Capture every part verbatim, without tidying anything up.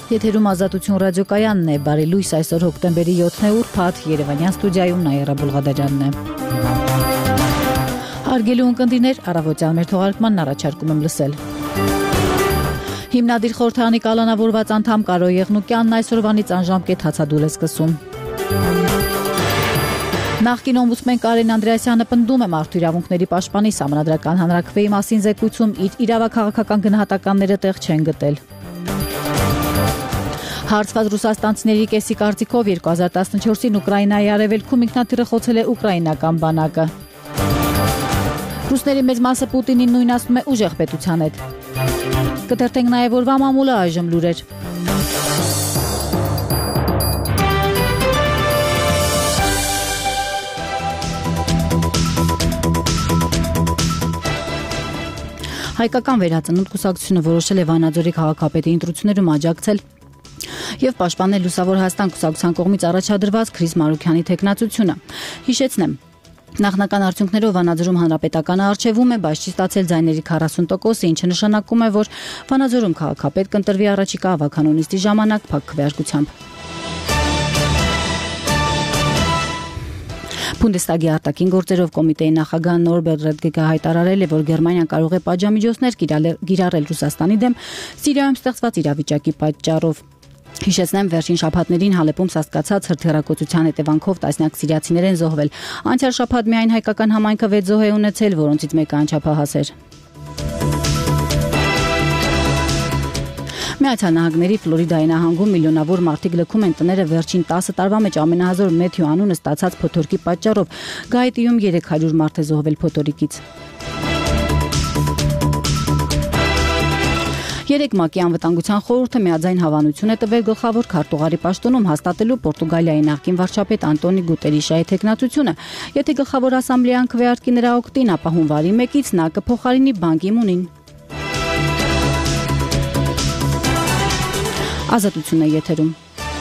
Եթերում Ազատություն ռադիոկայանն է, բարի լույս, այսօր հոկտեմբերի յոթն է, ուրբաթ, Երևանյան ստուդիայում Նաիրա Բուլղադարյանն է։ Հարգելի ունկնդիրներ, առավոտյան մեր թողարկմանն առաջարկում եմ լսել։ Հիմնադիր խորհրդարանի կալանավորված անդամ Կարո Եղնուկյանն այսօրվանից անժամկետ հացադուլ է սկսում։ Նախկին օմբուդսմեն Կարեն Անդրեասյանը պնդում է մարդու իրավունքների պաշտպանի Սահմանադրական հանրաքվեի մասին զեկույցում իր իրավաքաղաքական գնահատականները տեղ չեն գտել։ Հարցված ռուսաստանցիների կեսի կարծիքով երկու հազար տասնչորսին Ուկրաինայի արևելքում ինքնաթիռը խոցել է ուկրաինական բանակը։ Ռուսների մեծ մասը Պուտինին նույնացնում է ուժեղ պետության հետ։ Կթերթենք նաև օրվա մամուլը այժմ լուրեր։ Հայկական վերածնունդ կուսակցությունը որոշել է Վանաձորի քաղաքապետի ընտրություններում աջակցել եւ պաշտպանել Լուսավոր Հայաստան կուսակցության կողմից առաջադրված Քրիս Մարուքյանի թեկնածությունը։ Հիշեցնեմ, նախնական արդյունքներով Վանաձորում հանրապետականը արչեվում է, բայց չի ստացել ձայների քառասուն տոկոսը, ինչը նշանակում է, որ Վանաձորում քաղաքապետ կընտրվի առաջիկա ավականու նիստի ժամանակ փակ քվեարկությամբ։ Բունդեստագի արտաքին գործերով կոմիտեի նախագահ Նորբերտ Ռեդգեգը հայտարարել է, որ Գերմանիան կարող է պատժամիջոցներ կիրառել Ռուսաստանի դեմ Սիրիայում ստեղծված իրավիճակի պատճառով։ Հիշեցնեմ, վերջին շաբաթներին Հալեպում սաստկացած հրթիռակոծության հետևանքով տասնյակ սիրիացիներ են զոհվել։ Անցյալ շաբաթ միայն հայկական համայնքը վեց զոհ է ունեցել, որոնցից մեկը անչափահաս էր։ Միացյալ Նահանգների Ֆլորիդայի նահանգում միլիոնավոր մարդիկ լքում են տները վերջին տասը տարվա մեջ ամենահազոր Մեթյու անունը ստացած փոթորկի պատճառով։ Գայտիում երեք հարյուր մարդ է զոհվել փոթորիկից։ Երեք ՄԱԿ-ի անվտանգության խորհուրդը միաձայն հավանություն է տվել գլխավոր քարտուղարի պաշտոնում հաստատելու Պորտուգալիայի նախկին վարչապետ Անտոնի Գուտերիշայի թեկնածությունը։ Եթե գլխավոր ասամբլեան քվեարկի նրա օգտին, ապա հունվարի մեկից նա կփոխարինի Բան Կի Մունին։ Ազատությունն է եթերում։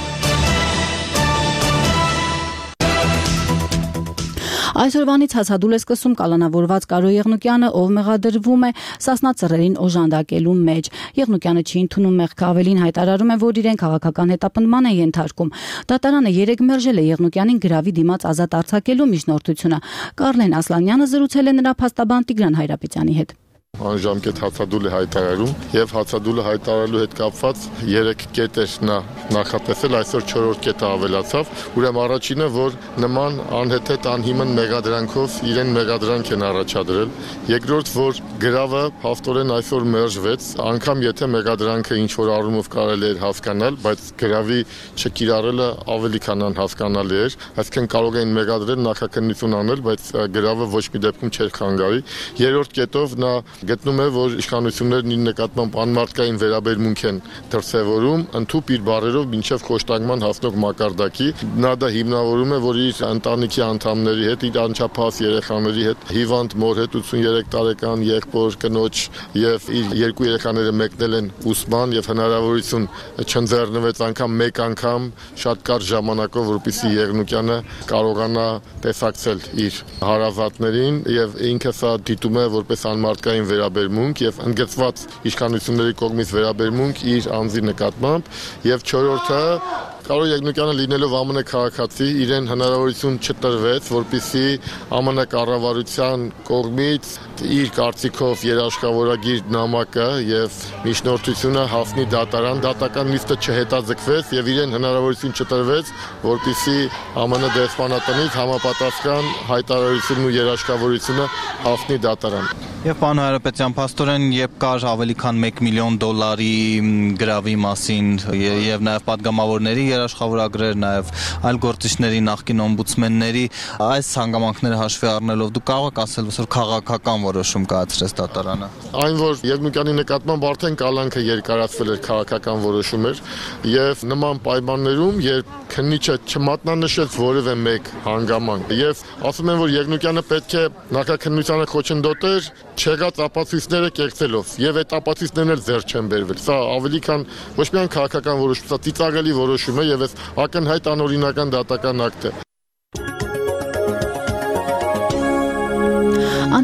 Այսօրվանից հացադուլ է սկսում կալանավորված Կարո Եղնուկյանը, ով մեղադրվում է Սասնա ծռերին օժանդակելու մեջ։ Եղնուկյանը չի ընդունում մեղքը, ավելին հայտարարում է, որ իրեն քաղաքական հետապնդման են ենթարկում։ Դատարանը երեկ մերժել է Եղնուկյանին գրավի դիմաց ազատ արձակելու միջնորդությունը։ Կարլեն Ասլանյանը զրուցել է նրա փաստաբան Տիգրան Հայրապետյանի հետ։ Անժամկետ հացադուլ է հայտարարում եւ հացադուլը հայտարարելու հետ կապված երեք կետ էր նա նախատեսել, այսօր չորրորդ կետը ավելացավ։ Ուրեմն առաջինը, որ նման անհեթեթ անհիմն մեղադրանքով իրեն մեղադրանք են առաջադրել։ Երկրորդ, որ գրավը հաստորեն այսօր մերժվեց, անգամ եթե մեղադրանքը ինչ որ առումով կարելի էր հասկանալ, բայց գրավի չկիրառելը ավելի քան անհասկանալի էր, այսինքն կարող էին մեղադրել նախաքննություն անել, բայց գրավը ոչ մի դեպքում չէր խանգարի։ Երրորդ կետով նա գտնում է, որ իշխանություններն իր նկատմամբ անմարդկային վերաբերմունք են դրսևորում, ընդհուպ իր բառերով մինչև խոշտանգման հասնող մակարդակի։ Նա դա հիմնավորում է, որ իր ընտանիքի անդամների հետ, իր անչափահաս երեխաների հետ, հիվանդ մոր հետ ութսուներեք տարեկան եղբոր, կնոջ եւ իր երկու երեխաները մեկնել են ուսման եւ հնարավորություն չընձեռնվեց անգամ մեկ անգամ շատ կարճ ժամանակով, որպեսզի Եղնուկյանը կարողանա տեսակցել իր հարազատներին եւ ինքը սա դիտում է որպես անմարդկային վերաբերմունք եւ ընդգծված իշխանությունների կողմից վերաբերմունք իր անձի նկատմամբ եւ չորրորդը Կարո Եղնուկյանը լինելով ԱՄՆ քաղաքացի իրեն հնարավորություն չտրվեց, որպեսզի ԱՄՆ կառավարության կողմից իր կարծիքով երաշխավորագիր նամակը եւ միջնորդությունը հասնի դատարան, դատական նիստը չհետաձգվեց եւ իրեն հնարավորություն չտրվեց, որպեսզի ԱՄՆ դեսպանատնից համապատասխան հայտարարությունն ու երաշխավորությունը հասնի դատարան։ Եվ պարոն Հայրապետյան, փաստորեն երբ կար ավելի քան մեկ միլիոն դոլարի գրավի մասին եւ նաեւ падգամավորների երաշխավորագրեր, նաեւ այլ գործիչների նախկին օմբուդսմենների, այս հանգամանքները հաշվի առնելով դուք կարող եք ասել, որ քաղաքական որոշում կայացրեց դատարանը։ Այն որ Եղնուկյանի նկատմամբ արդեն կալանքը երկարացվել էր, քաղաքական որոշում էր եւ նման պայմաններում, երբ քննիչը չմատնանշեց որևէ մեկ հանգամանք եւ ասում են, որ Եղնուկյանը պետք է նախաքննությանը խոչընդոտեր չեղած ապացույցները կեղծելով եւ այդ ապացույցներն էլ ձեռ չեն բերվել։ Սա ավելի քան ոչ միայն քաղաքական որոշում, սա ծիծաղելի որոշում է եւ այս ակնհայտ անօրինական դատական ակտ է։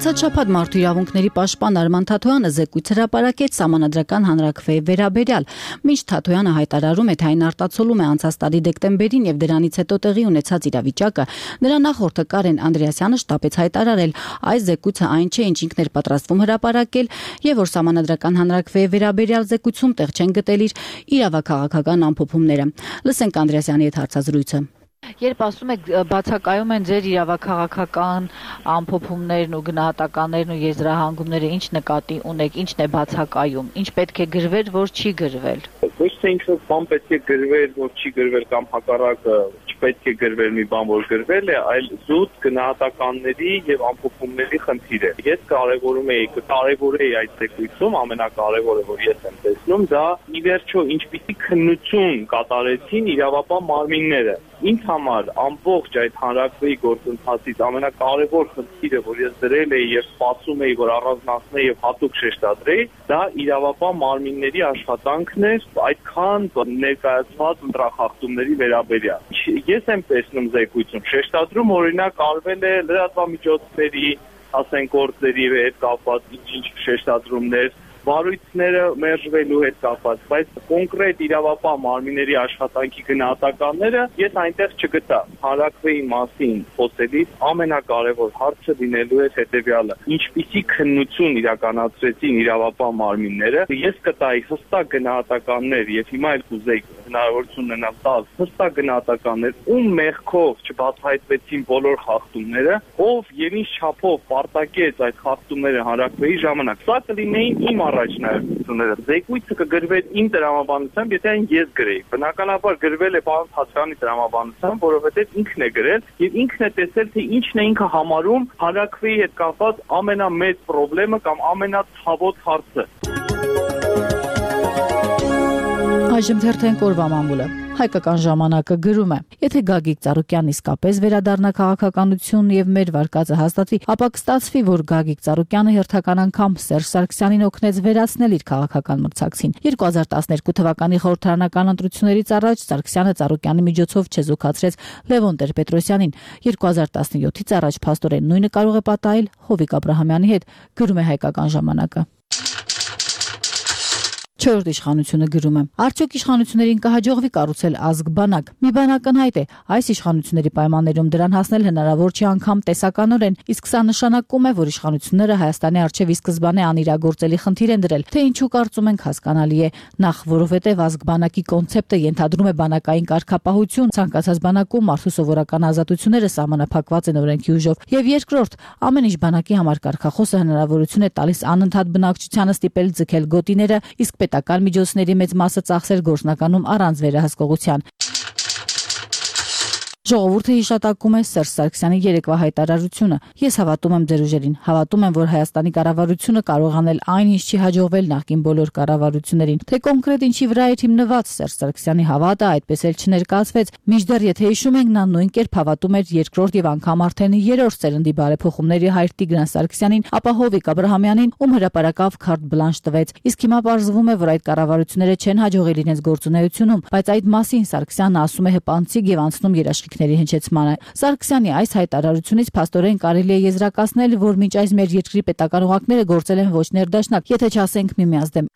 Անցած շաբաթ մարդու իրավունքների պաշտպան Արման Թաթոյանը զեկույց հրապարակեց Սահմանադրական հանրաքվեի վերաբերյալ։ Մինչ Թաթոյանը հայտարարում է, թե այն արտացոլում է անցած տարի դեկտեմբերին եւ դրանից հետո տեղի ունեցած իրավիճակը, նրա նախորդը Կարեն Անդրեասյանը շտապեց հայտարարել, այս զեկույցը այն չէ, ինչ ինքն էր պատրաստվում հրապարակել, եւ որ Սահմանադրական հանրաքվեի վերաբերյալ զեկույցում տեղ չեն գտել իր իրավաքաղաքական ամփոփումները։ Լսենք Անդրեասյանի հետ հարցազրույցը։ Երբ ասում եք բացակայում են ձեր իրավաքաղաքական ամփոփումներն ու գնահատականներն ու եզրահանգումները, ինչ նկատի ունեք, ինչն է բացակայում, ինչ պետք է գրվել, որ չի գրվել։ Ոչ թե ինչ-որ բան պետք է գրվել, որ չի գրվել կամ հակառակը չպետք է գրվել մի բան, որ գրվել է, այլ զուտ գնահատականների եւ ամփոփումների խնդիր է։ Ես կարևորում եի, կարևորեի այդ զեկույցում, ամենակարևորը, որ ես եմ տեսնում, դա ի վերջո ինչպիսի քննություն կատարեցին իրավապահ մարմինները։ Ինձ համար ամբողջ այդ հանրաքվեի գործընթացից ամենակարևոր խնդիրը, որ ես դրել էի եւ սպասում էի, որ առանձնացնեի եւ հատուկ շեշտադրեի, դա իրավապահ մարմինների աշխատանքն էր այդքան ներկայացված ընտրախախտումների վերաբերյալ։ Ես եմ տեսնում զեկույցում շեշտադրում, օրինակ արվել է լրատվամիջոցների, ասենք գործերի հետ կապված ինչ շեշտադրումներ, վարույցները մերժվելու հետ կապված, բայց կոնկրետ իրավապահ մարմինների աշխատանքի գնահատականները ես այնտեղ չգտա։ Հանրաքվեի մասին խոսելիս ամենակարևոր հարցը լինելու է հետևյալը. ինչպիսի քննություն իրականացրեցին իրավապահ մարմինները, ես կտայի հստակ գնահատականներ եւ հիմա էլ կուզեի հնարավորություն ունենալ տալ հստակ գնահատականներ, ում մեղքով չբացահայտվեցին բոլոր խախտումները, ով եւ ինչ չափով պարտակեց այդ խախտումները հանրաքվեի ժամանակ։ Սա կլինեին իմ առաջնահերթությունները։ Զեկույցը կգրվեր իմ տրամաբանությամբ, եթե այն ես գրեի։ Բնականաբար գրվել է պարոն Թաթոյանի տրամաբանությամբ, որովհետեւ ինքն է գրել եւ ինքն է տեսել, թե ինչն է ինքը համարում հանրաքվեի հետ կապված ամենամեծ խնդիրը կամ ամենացավոտ հարցը։ Այժմ թերթենք օրվա մամուլը։ Հայկական ժամանակը գրում է. եթե Գագիկ Ծառուկյանն իսկապես վերադառնա քաղաքականություն եւ մեր վարկածը հաստատվի, ապա կստացվի, որ Գագիկ Ծառուկյանը հերթական անգամ Սերժ Սարգսյանին օգնեց վերացնել իր քաղաքական մրցակցին։ երկու հազար տասներկու թվականի խորհրդարանական ընտրություններից առաջ Սարգսյանը Ծառուկյանի միջոցով չեզոքացրեց Լևոն Տեր-Պետրոսյանին։ երկու հազար տասնյոթից առաջ փաստորեն նույնը կարող է պատահել Հովիկ Աբրահամյանի հետ, գրում է Հայկական ժամանակը։ Չորրորդ իշխանությունը գրում է. Արդյոք իշխանություններին կհաջողվի կառուցել ազգ-բանակ։ Մի բան ակնհայտ է, այս իշխանությունների պայմաններում դրան հասնել հնարավոր չի անգամ տեսականորեն, իսկ սա նշանակում է, որ իշխանությունները Հայաստանի առջև ի սկզբանե անիրագործելի խնդիր են դրել, թե ինչու կարծում ենք հասկանալի է, նախ որովհետև ազգ-բանակի կոնցեպտը ենթադրում է բանակային կարգապահություն, ցանկացած բանակում մարդու սովորական ազատությունները սահմանափակված են օրենքի ուժով, եւ երկրորդ, ամեն ինչ բանակի համար կարգախոսը հնարավորություն է տալիս անընդհատ բնակչությանը ստիպել ձգել գոտիները, իսկ պետական միջոցների մեծ մասը ծախսել գործնականում առանց վերահսկողության։ Ժողովուրդը հիշատակում է Սերժ Սարգսյանի երեկվա հայտարարությունը. Ես հավատում եմ ձեր ուժերին, հավատում եմ, որ Հայաստանի կառավարությունը կարող անել այն, ինչ չի հաջողվել նախկին բոլոր կառավարություններին։ Թե կոնկրետ ինչի վրա է հիմնված Սերժ Սարգսյանի հավատը, այդպես էլ չներկայացվեց։ Մինչդեռ եթե հիշում ենք, նա նույն կերպ հավատում էր երկրորդ եւ անգամ արդեն երրորդ սերնդի բարեփոխումների հայր Տիգրան Սարգսյանին, ապա Հովիկ Աբրահամյանին, ում հրապարակավ քարտ բլանշ տվեց։ Իսկ հիմա պարզվում է, որ այդ կառավարությունները չեն հաջողել իրենց գործունեությունում, բայց այդ մասին Սարգսյանը ասում է հպանցիկ եւ անցնում երաշխիքների հնչեցմանը։ Սարգսյանի այս հայտարարությունից փաստորեն կարելի է եզրակացնել, որ մինչ այս մեր երկրի պետական օղակները գործել են ոչ ներդաշնակ, եթե չասենք միմյանց դեմ։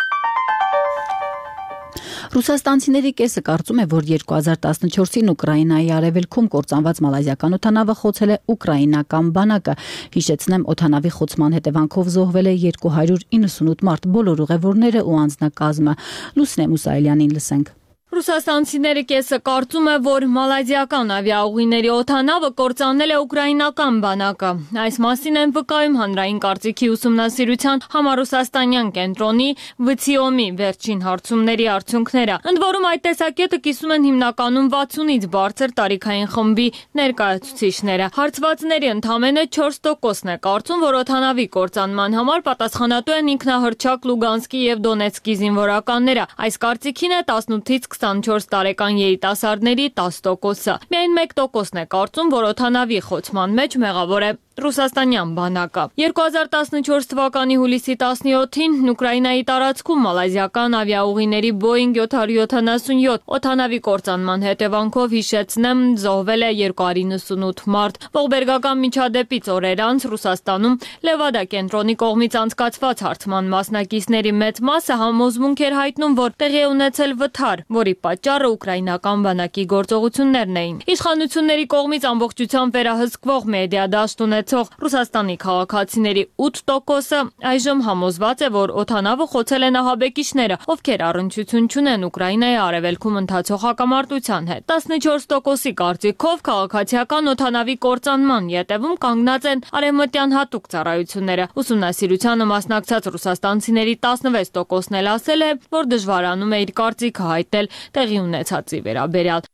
Ռուսաստանցիների կեսը կարծում է, որ երկու հազար տասնչորսին Ուկրաինայի արևելքում կործանված մալազիական օդանավը խոցել է ուկրաինական բանակը։ Հիշեցնեմ, օդանավի խոցման հետևանքով զոհվել է երկու հարյուր իննսունութ մարդ, բոլոր ուղևորները ու անձնակազմը։ Լուսնե Մուսայելյանին լսենք։ Ռուսաստանցիների կեսը կարծում է, որ մալազիական ավիաուղիների օդանավը կործանել է ուկրաինական բանակը։ Այս մասին են վկայում հանրային կարծիքի ուսումնասիրության համառուսաստանյան կենտրոնի վցիոմի վերջին հարցումների արդյունքները։ Ընդ որում այդ տեսակետը կիսում են հիմնականում վաթսունից բարձր տարիքային խմբի ներկայացուցիչները։ Հարցվածների ընդամենը չորս տոկոսն է կարծում, որ օդանավի կործանման համար պատասխանատու են ինքնահռչակ Լուգանսկի եւ Դոնեցկի զինվորականները։ Այս կարծիքին է տասնութից քսանչորս տարեկան երիտասարդների տասը տոկոսը։ Միայն մեկ տոկոսն է կարծում, որ օդանավի խոցման մեջ մեղավոր է ռուսաստանյան բանակը։ երկու հազար տասնչորս թվականի հուլիսի տասնյոթին Ուկրաինայի տարածքում մալազիական ավիաուղիների Boeing seven seventy-seven օդանավի կործանման հետևանքով հիշեցնեմ զոհվել է երկու հարյուր նվսունութ մարդ։ Ողբերգական միջադեպից օրեր անց Ռուսաստանում Լևադա կենտրոնի կողմից անցկացված հարցման մասնակիցների մեծ մասը համոզմունք էր հայտնում, որ տեղի է ունեցել վթար, որի պատճառը ուկրաինական բանակի գործողություններն էին։ Իշխանությունների կողմից ամբողջությամբ վերահսկվող մեդիա դաշտ ունեցող Ռուսաստանի քաղաքացիների ութ տոկոսը այժմ համոզված է, որ օդանավը խոցել են ահաբեկիչները, ովքեր առնչություն չունեն Ուկրաինայի արևելքում ընթացող հակամարտության հետ։ տասնչորս տոկոսի կարծիքով քաղաքացիական օդանավի կործանման ետևում կանգնած են արևմտյան հատուկ ծառայությունները։ Ուսումնասիրությանը մասնակցած ռուսաստանցիների տասնվեց տոկոսն էլ ասել է, որ դժվարանում է իր կարծիքը հայտնել տեղի ունեցածի վերաբերյալ։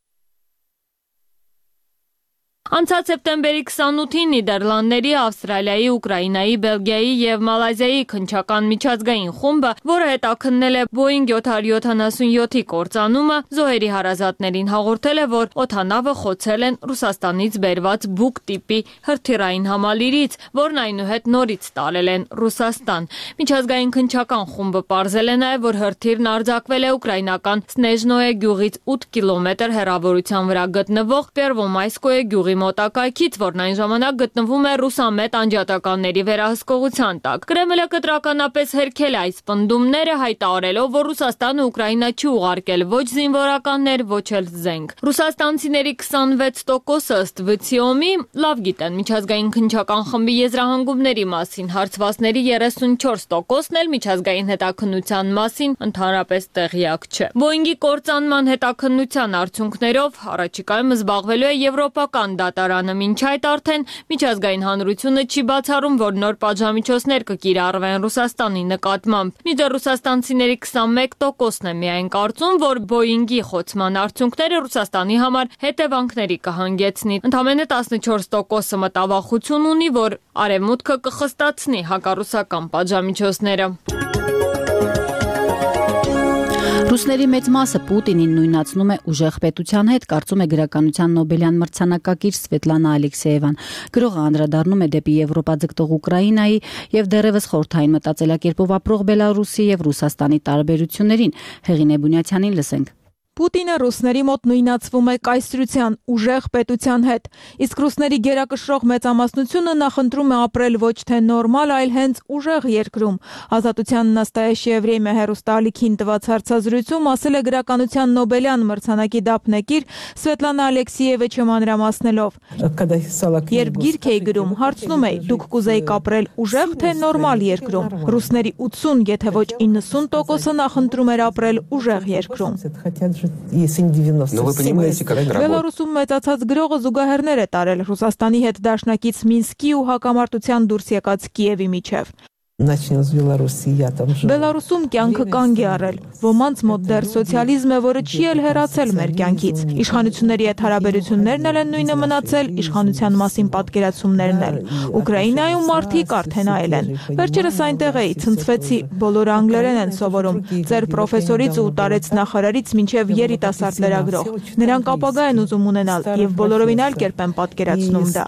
Անցած սեպտեմբերի քսանութին Նիդերլանդների, Ավստրալիայի, Ուկրաինայի, Բելգիայի և Մալազիայի քննչական միջազգային խումբը, որը հետաքննել է Boeing seven seventy-seven-ի կործանումը, զոհերի հարազատներին հաղորդել է, որ օդանավը խոցել են Ռուսաստանից բերված Buk տիպի հրթիռային համալիրից, որն այնուհետ նորից տարել են Ռուսաստան։ Միջազգային քննչական խումբը պարզել է նաև, որ հրթիռն արձակվել է ուկրաինական Սնեժնոե գյուղից ութ կիլոմետր հեռավորության վրա գտնվող Պերվոմայսկոե գյուղի մոտակայքից, որն այն ժամանակ գտնվում է ռուսամետ անջատականների վերահսկողության տակ։ Կրեմլը կտրականապես հերքել է այս պնդումները, հայտարարելով, որ Ռուսաստանը Ուկրաինա չի ուղարկել ոչ զինվորականներ, ոչ էլ զենք։ Ռուսաստանցիների քսանվեց տոկոսը ըստ վցիոմի լավ գիտեն միջազգային քննչական խմբի եզրահանգումների մասին, հարցվածների երեսունչորս տոկոսն էլ միջազգային հետաքննության մասին ընդհանրապես տեղյակ չէ։ Boeing-ի կործանման հետաքննության արդյունքներով առաջիկայում զբաղվելու է եվրոպական դատարանը, մինչ այդ արդեն միջազգային հանրությունը չի բացառում, որ նոր պատժամիջոցներ կկիրառվեն Ռուսաստանի նկատմամբ։ Մինչդեռ ռուսաստանցիների քսանմեկ տոկոսն է միայն կարծում, որ Boeing-ի խոցման արդյունքները Ռուսաստանի համար հետևանքների կհանգեցնի։ Ընդամենը տասնչորս տոկոսը մտավախություն ունի, որ արևմուտքը կխստացնի հակառուսական պատժամիջոցները։ Ռուսների մեծ մասը Պուտինին նույնացնում է ուժեղ պետության հետ, կարծում է գրականության Նոբելյան մրցանակակիր Սվետլանա Ալեքսեևան։ Գրողը անդրադառնում է դեպի Եվրոպա ձգտող Ուկրաինայի եւ դեռևս խորհրդային մտածելակերպով ապրող Բելարուսի եւ Ռուսաստանի տարբերություններին։ Հեղինե Բունյացյանին լսենք։ Պուտինը ռուսների մոտ նույնացվում է կայսրության, ուժեղ պետության հետ, իսկ ռուսների գերակշռող մեծամասնությունը նախընտրում է ապրել ոչ թե նորմալ, այլ հենց ուժեղ երկրում։ Ազատության նաստայեշ Եվրեյմը հեռուստաալիքին տված հարցազրույցում ասել է գրականության Նոբելյան մրցանակի դափնեկիր Սվետլանա Ալեքսեևիչը մանրամասնելով. Երբ գիրք էի գրում, հարցնում էի, դուք կուզեիք ապրել ուժեղ թե նորմալ երկրում։ Ռուսների ութսուն, եթե ոչ իննսուն տոկոսը նախընտրում էր ապրել ուժեղ երկրում։ Բելարուսում մեծացած գրողը զուգահեռներ է տարել Ռուսաստանի հետ դաշնակից Մինսկի ու հակամարտության դուրս եկած Կիևի միջև։ Բելարուսում կյանքը կանգ է առել, ոմանց մոտ դեռ սոցիալիզմ է, որը չի էլ հեռացել մեր կյանքից։ Իշխանությունների հետ հարաբերություններն էլ են նույնը մնացել, իշխանության մասին պատկերացումներն էլ։ Ուկրաինայում մարդիկ արդեն այլ են։ Վերջերս այնտեղ էի, ցնցվեցի, բոլորը անգլերեն են սովորում, ձեր պրոֆեսորից ու տարեց նախարարից մինչև երիտասարդ լրագրող։ Նրանք ապագա են ուզում ունենալ եւ բոլորովին այլ կերպ են պատկերացնում դա։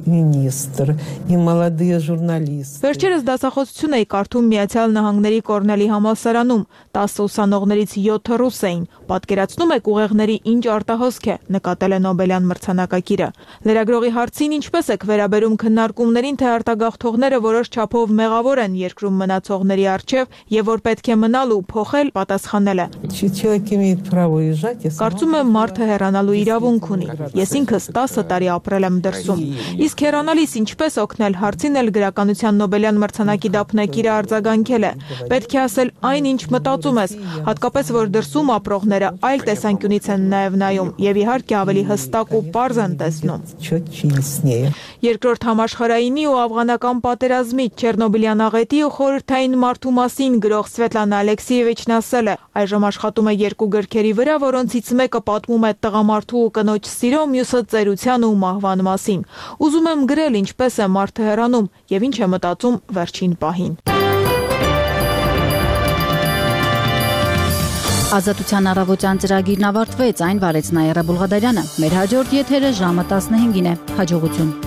Վերջերս դասախոս էի կարդում Միացյալ Նահանգների Կորնելի համալսարանում, տասը ուսանողներից յոթը ռուս էին։ Պատկերացնում եք ուղեղների ինչ արտահոսք է, նկատել է Նոբելյան մրցանակակիրը։ Լրագրողի հարցին ինչպես եք վերաբերում քննարկումներին, թե արտագաղթողները որոշ չափով մեղավոր են երկրում մնացողների առջև եւ որ պետք է մնալ ու փոխել, պատասխանել է. Կարծում եմ մարդը հեռանալու իրավունք ունի։ Ես ինքս տասը տարի ապրել եմ դրսում։ Իսկ հեռանալիս ինչպես օգնել հարցին էլ գրականության Նոբելյան մրցանակի դափնեկիրը արձագանքել է. պետք է ասել այն, ինչ մտածում ես, հատկապես որ դրսում ապրողները այլ տեսանկյունից են նաև նայում եւ իհարկե ավելի հստակ ու պարզ են տեսնում։ Երկրորդ համաշխարհայինի ու աֆղանական պատերազմի, Չեռնոբիլյան աղետի ու խորհրդային մարդու մասին գրող Սվետլանա Ալեքսեևիչն ասել է. այժմ աշխատում է երկու գրքերի վրա, որոնցից մեկը պատմում է տղամարդու ու կնոջ սիրո, մյուսը ծերության ու մահվան մասին։ Ուզում եմ գրել ինչպես է մարդը հեռանում եւ ինչ է մտածում վերջին պահին։ Ազատության առավոտյան ծրագիրն ավարտվեց, այն վարեց Նաիրա Բուլղադարյանը։ Մեր հաջորդ եթերը ժամը տասնհինգին է։ Հաջողություն։